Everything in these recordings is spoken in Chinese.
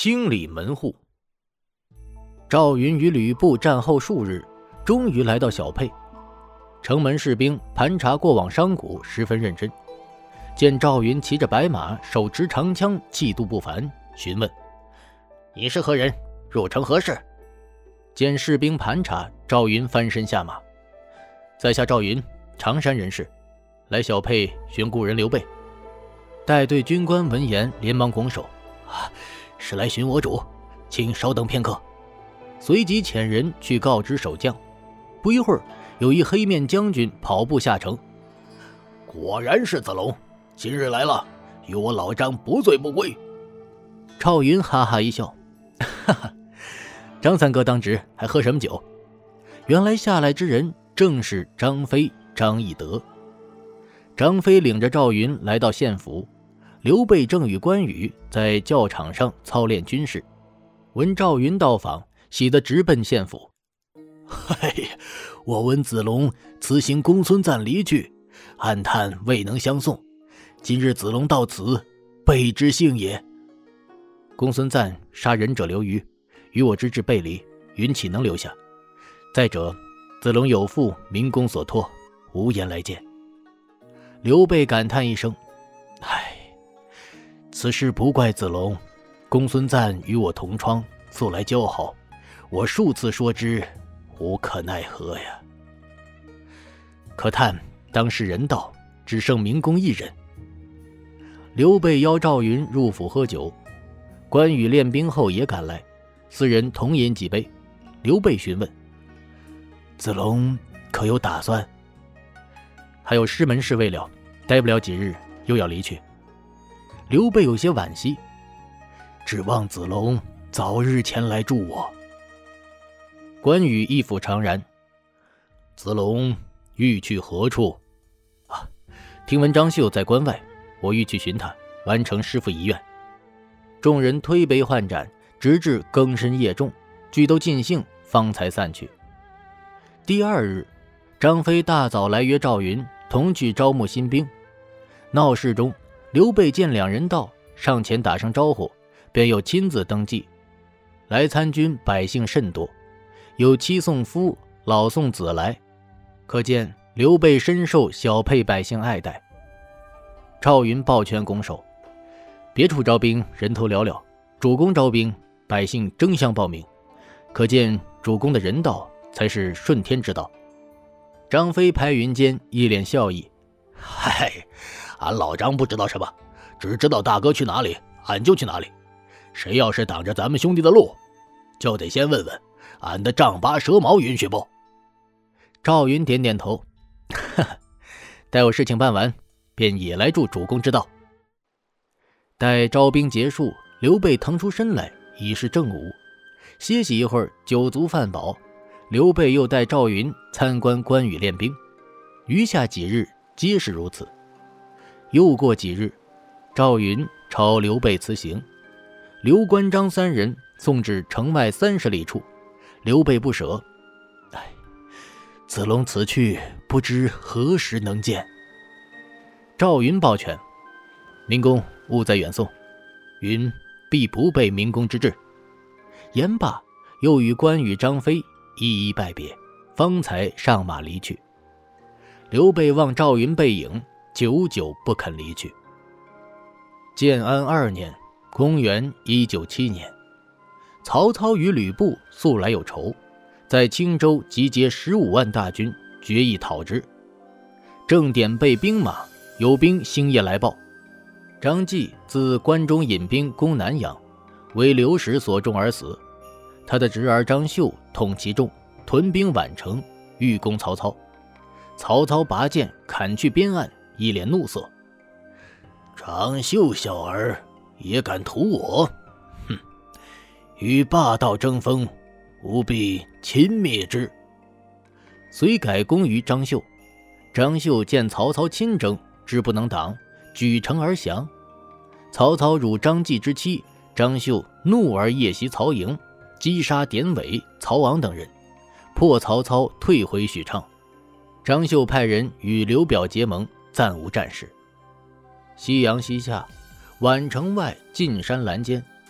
清理门户。赵云与吕布战后数日，终于来到小沛。城门士兵盘查过往商贾，十分认真。见赵云骑着白马，手持长枪，气度不凡，询问：“你是何人？入城何事？”见士兵盘查，赵云翻身下马：“在下赵云，常山人士，来小沛寻故人刘备。”带队军官闻言连忙拱手：“是来寻我主，请稍等片刻。”随即遣人去告知守将。不一会儿，有一黑面将军跑步下城：“果然是子龙，今日来了，与我老张不醉不归。”赵云哈哈一笑：“哈哈，张三哥当值，还喝什么酒？”原来下来之人正是张飞、张翼德。张飞领着赵云来到县府，刘备正与关羽在教场上操练军事，闻赵云到访，喜得直奔县府。“嘿，我闻子龙此行公孙瓒离去，暗叹未能相送，今日子龙到此，备之幸也。”公孙瓒杀人者刘虞，与我之志背离，云岂能留下？再者，子龙有负明公所托，无颜来见。刘备感叹一声：“唉，此事不怪子龙，公孙瓒与我同窗，素来交好，我数次说之，无可奈何呀。可叹当时人到，只剩明公一人。”刘备邀赵云入府喝酒，关羽练兵后也赶来，四人同饮几杯。刘备询问：“子龙可有打算？”“还有师门事未了，待不了几日又要离去。”刘备有些惋惜：“指望子龙早日前来助我。”关羽一副长然：“子龙欲去何处？”“听闻张绣在关外，我欲去寻他，完成师父遗愿。”众人推杯换盏，直至更深夜重，俱都尽兴，方才散去。第二日，张飞大早来约赵云同去招募新兵。闹市中，刘备见两人到，上前打声招呼，便又亲自登记。来参军百姓甚多，有妻送夫，老送子来，可见刘备深受小沛百姓爱戴。赵云抱拳拱手：“别处招兵人头寥寥，主公招兵，百姓争相报名，可见主公的人道才是顺天之道。”张飞排云间一脸笑意：“嗨，俺老张不知道什么，只知道大哥去哪里，俺就去哪里。谁要是挡着咱们兄弟的路，就得先问问俺的丈八蛇矛允许不？”赵云点点头：“哈哈，待我事情办完，便也来助主公之道。”待招兵结束，刘备腾出身来，已是正午。歇息一会儿，酒足饭饱，刘备又带赵云参观关羽练兵。余下几日皆是如此。又过几日，赵云朝刘备辞行，刘关张三人送至城外30里处。刘备不舍：“哎，子龙此去，不知何时能见。”赵云抱拳：“明公勿再远送，云必不背明公之志。”言罢，又与关羽、张飞一一拜别，方才上马离去。刘备望赵云背影，久久不肯离去。建安2年，公元197年，曹操与吕布素来有仇，在青州集结15万大军，决意讨之。正点备兵马，有兵星夜来报，张继自关中引兵攻南阳，为刘石所中而死。他的侄儿张绣统其众，屯兵宛城，欲攻曹操。曹操拔剑砍去边岸，一脸怒色：“张绣小儿也敢屠我？哼！与霸道争锋，务必擒灭之。”遂改攻于张绣。张绣见曹操亲征，知不能挡，举城而降。曹操辱张继之妻，张绣怒而夜袭曹营，击杀典韦、曹昂等人，迫曹操退回许昌。张绣派人与刘表结盟，暂无战事。夕阳西下，宛城外尽山栏间，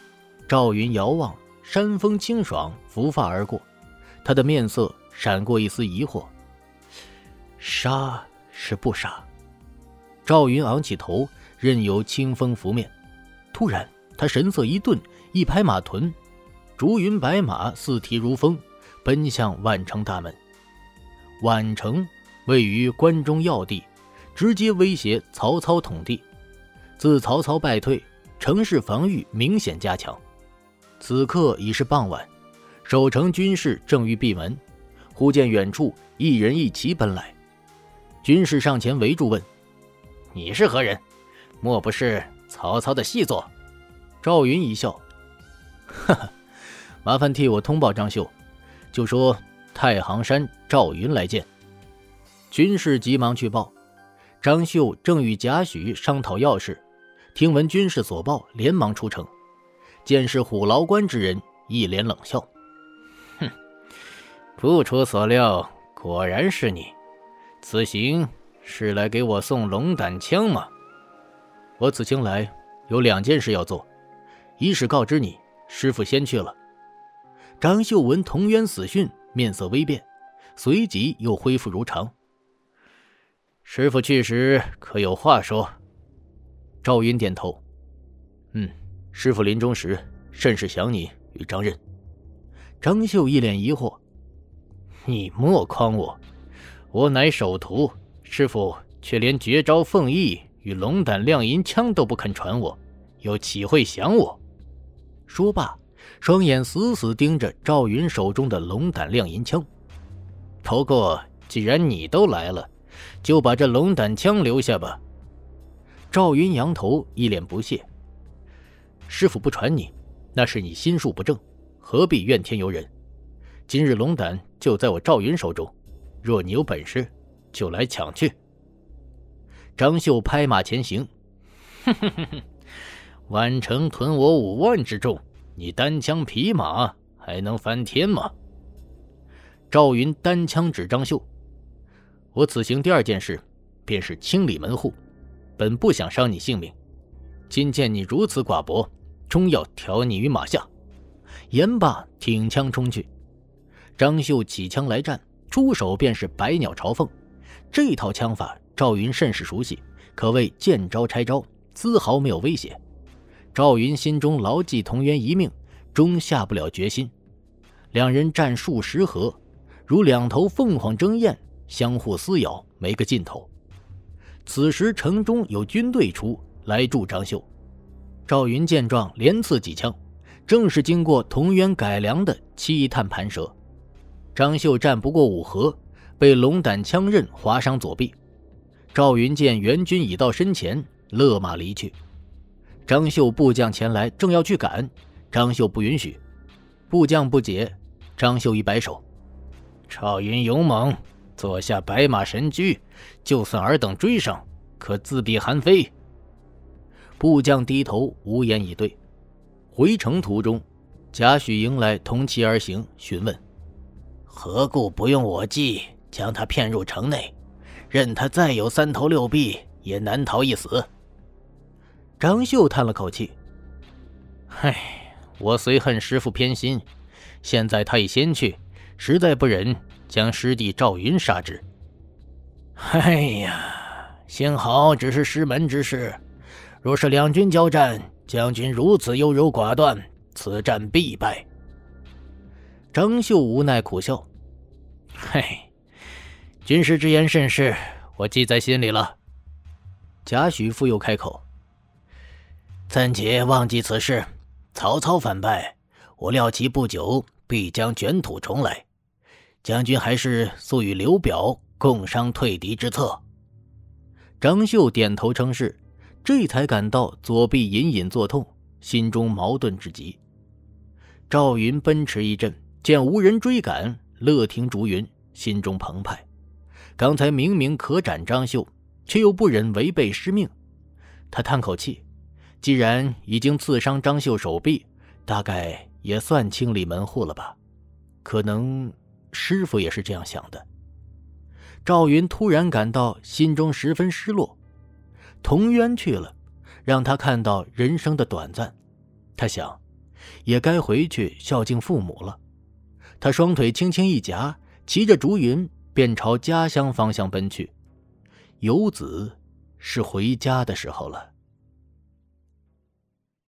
赵云遥望，山风清爽，拂发而过，他的面色闪过一丝疑惑。杀是不杀？赵云昂起头，任由清风拂面。突然他神色一顿，一拍马臀，逐云白马四蹄如风，奔向宛城大门。宛城位于关中要地，直接威胁曹操统地。自曹操败退，城市防御明显加强。此刻已是傍晚，守城军士正欲闭门，忽见远处一人一骑奔来。军士上前围住问：你是何人？莫不是曹操的细作？赵云一笑：哈哈，麻烦替我通报张绣，就说太行山赵云来见。军士急忙去报，张绣正与贾诩商讨要事，听闻军士所报，连忙出城。见是虎牢关之人，一脸冷笑：哼，不出所料，果然是你。此行是来给我送龙胆枪吗？我此行来有2件事要做，一是告知你，师父先去了。张绣闻童渊死讯，面色微变，随即又恢复如常。师父去时可有话说？赵云点头：师父临终时甚是想你与张任。张绣一脸疑惑：你莫诓我，我乃首徒，师父却连绝招凤翼与龙胆亮银枪都不肯传我，又岂会想我？说罢，双眼死死盯着赵云手中的龙胆亮银枪。不过既然你都来了，就把这龙胆枪留下吧。赵云扬头，一脸不屑：师父不传你，那是你心术不正，何必怨天尤人？今日龙胆就在我赵云手中，若你有本事，就来抢去。张绣拍马前行：哼哼哼哼，宛城屯我5万之众，你单枪匹马还能翻天吗？赵云单枪指张绣：我此行第2件事，便是清理门户，本不想伤你性命，今见你如此寡薄，终要挑你于马下。言罢，挺枪冲去。张绣起枪来战，出手便是百鸟朝凤。这套枪法赵云甚是熟悉，可谓见招拆招，丝毫没有威胁。赵云心中牢记童渊一命，终下不了决心。两人战数10合，如2头凤凰争艳，相互撕咬，没个尽头。此时城中有军队出来助张绣，赵云见状连刺几枪，正是经过童渊改良的7探盘蛇。张绣战不过5合，被龙胆枪刃划伤左臂。赵云见援军已到身前，勒马离去。张绣部将前来，正要去赶，张绣不允许。部将不解，张绣一摆手：赵云勇猛，坐下白马神驹，就算尔等追上，可自比韩非。部将低头无言以对。回城途中，贾诩迎来同骑而行，询问：何故不用我计将他骗入城内？任他再有3头6臂，也难逃一死。张绣叹了口气：唉，我虽恨师父偏心，现在他已先去，实在不忍将师弟赵云杀之。哎呀，幸好只是师门之事，若是两军交战，将军如此优柔寡断，此战必败。张绣无奈苦笑：嘿，军师之言甚是，我记在心里了。贾诩复又开口：暂且忘记此事，曹操反败，我料其不久必将卷土重来，将军还是速与刘表共商退敌之策。张绣点头称是，这才感到左臂隐隐作痛，心中矛盾至极。赵云奔驰一阵，见无人追赶，勒停逐云，心中澎湃。刚才明明可斩张绣，却又不忍违背师命。他叹口气，既然已经刺伤张绣手臂，大概也算清理门户了吧。可能师父也是这样想的。赵云突然感到心中十分失落。童渊去了，让他看到人生的短暂。他想， 也该回去孝敬父母了。他双腿轻轻一夹，骑着竹云便朝家乡方向奔去。游子是回家的时候了。